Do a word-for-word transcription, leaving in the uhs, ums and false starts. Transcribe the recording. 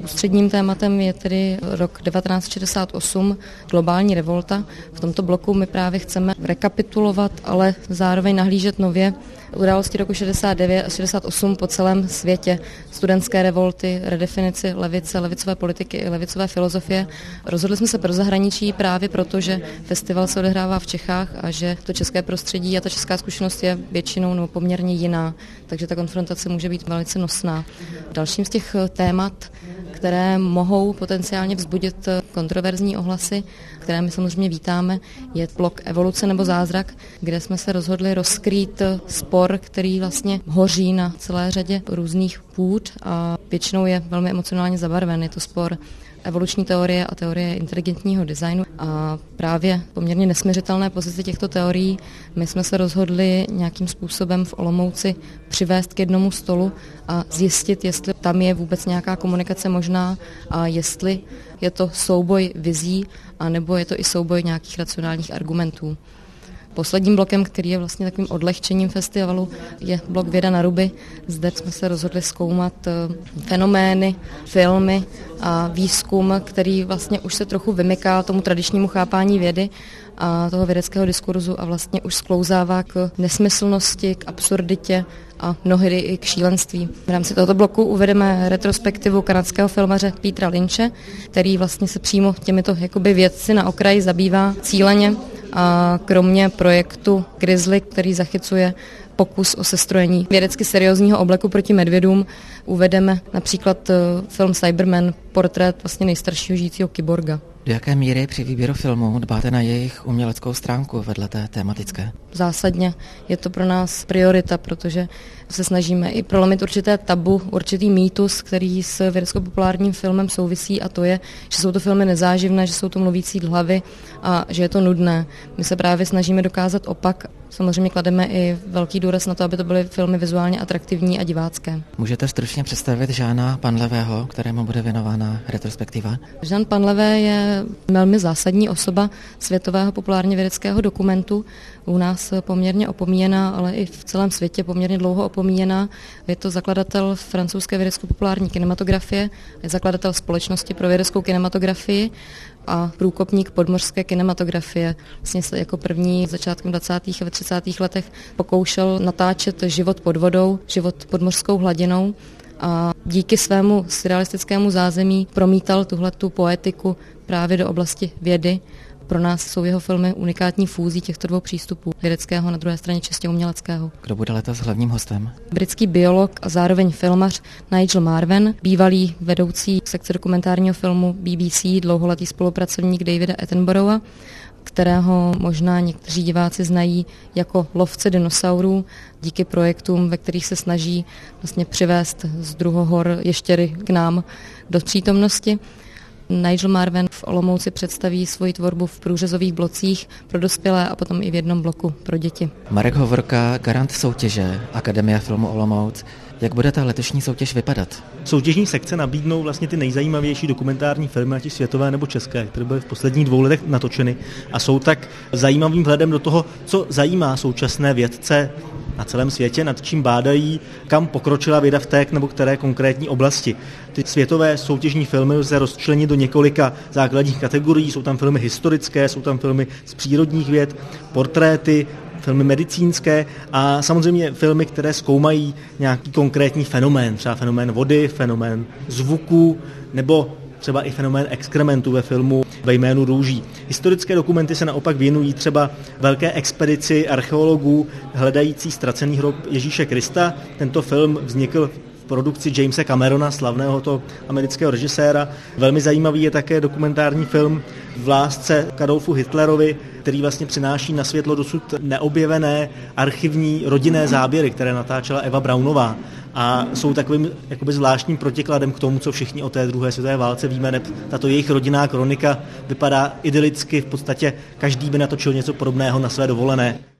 Ústředním tématem je tedy rok devatenáct set šedesát osm, globální revolta. V tomto bloku my právě chceme rekapitulovat, ale zároveň nahlížet nově události roku šedesát devět a šedesát osm po celém světě. Studentské revolty, redefinici levice, levicové politiky i levicové filozofie. Rozhodli jsme se pro zahraničí právě proto, že festival se odehrává v Čechách a že to české prostředí a ta česká zkušenost je většinou nebo poměrně jiná, takže ta konfrontace může být velice nosná. Dalším z těch témat, které mohou potenciálně vzbudit kontroverzní ohlasy, které my samozřejmě vítáme, je blok Evoluce nebo zázrak, kde jsme se rozhodli rozkrýt spor, který vlastně hoří na celé řadě různých půd a většinou je velmi emocionálně zabarven. Je to spor evoluční teorie a teorie inteligentního designu a právě poměrně nesměřitelné pozice těchto teorií my jsme se rozhodli nějakým způsobem v Olomouci přivést k jednomu stolu a zjistit, jestli tam je vůbec nějaká komunikace možná a jestli je to souboj vizí anebo je to i souboj nějakých racionálních argumentů. Posledním blokem, který je vlastně takovým odlehčením festivalu, je blok Věda na ruby. Zde jsme se rozhodli zkoumat fenomény, filmy a výzkum, který vlastně už se trochu vymyká tomu tradičnímu chápání vědy a toho vědeckého diskurzu a vlastně už sklouzává k nesmyslnosti, k absurditě a mnohdy i k šílenství. V rámci tohoto bloku uvedeme retrospektivu kanadského filmaře Petera Lynche, který vlastně se přímo těmito jakoby vědci na okraji zabývá cíleně a kromě projektu Grizzly, který zachycuje pokus o sestrojení vědecky seriózního obleku proti medvědům, uvedeme například film Cyberman, portrét vlastně nejstaršího žijícího kyborga. Do jaké míry při výběru filmů dbáte na jejich uměleckou stránku vedle té tematické? Zásadně je to pro nás priorita, protože se snažíme i prolomit určité tabu, určitý mýtus, který s vědecko-populárním filmem souvisí a to je, že jsou to filmy nezáživné, že jsou to mluvící hlavy a že je to nudné. My se právě snažíme dokázat opak. Samozřejmě klademe i velký důraz na to, aby to byly filmy vizuálně atraktivní a divácké. Můžete stručně představit Žána Panlevého, kterému bude věnována retrospektiva? Žán Panlevé je velmi zásadní osoba světového populárně vědeckého dokumentu. U nás poměrně opomíjená, ale i v celém světě poměrně dlouho opomíjená. Je to zakladatel francouzské vědecko-populární kinematografie, je zakladatel Společnosti pro vědeckou kinematografii a průkopník podmořské kinematografie. Vlastně se jako první začátkem dvacátých a třicátých letech pokoušel natáčet život pod vodou, život pod mořskou hladinou a díky svému surrealistickému zázemí promítal tuhletu poetiku právě do oblasti vědy. Pro nás jsou jeho filmy unikátní fúzí těchto dvou přístupů, vědeckého na druhé straně čistě uměleckého. Kdo bude letos hlavním hostem? Britský biolog a zároveň filmař Nigel Marven, bývalý vedoucí sekce dokumentárního filmu B B C, dlouholetý spolupracovník Davida Attenborougha, kterého možná někteří diváci znají jako lovce dinosaurů díky projektům, ve kterých se snaží vlastně přivést z druhohor ještěry k nám do přítomnosti. Nigel Marven v Olomouci představí svoji tvorbu v průřezových blocích pro dospělé a potom i v jednom bloku pro děti. Marek Hovorka, garant soutěže Akademie filmu Olomouc. Jak bude ta letošní soutěž vypadat? Soutěžní sekce nabídnou vlastně ty nejzajímavější dokumentární filmy, ať světové nebo české, které byly v posledních dvou letech natočeny a jsou tak zajímavým vhledem do toho, co zajímá současné vědce na celém světě, nad čím bádají, kam pokročila věda v té nebo které konkrétní oblasti. Ty světové soutěžní filmy lze rozčlenit do několika základních kategorií. Jsou tam filmy historické, jsou tam filmy z přírodních věd, portréty, filmy medicínské a samozřejmě filmy, které zkoumají nějaký konkrétní fenomén, třeba fenomén vody, fenomén zvuku nebo třeba i fenomén exkrementu ve filmu Ve jménu růží. Historické dokumenty se naopak věnují třeba velké expedici archeologů hledající ztracený hrob Ježíše Krista. Tento film vznikl v produkci Jamesa Camerona, slavného toho amerického režiséra. Velmi zajímavý je také dokumentární film V lásce k Adolfu Hitlerovi, který vlastně přináší na světlo dosud neobjevené archivní rodinné záběry, které natáčela Eva Braunová. A jsou takovým jakoby zvláštním protikladem k tomu, co všichni o té druhé světové válce víme. Tato jejich rodinná kronika vypadá idylicky, v podstatě každý by natočil něco podobného na své dovolené.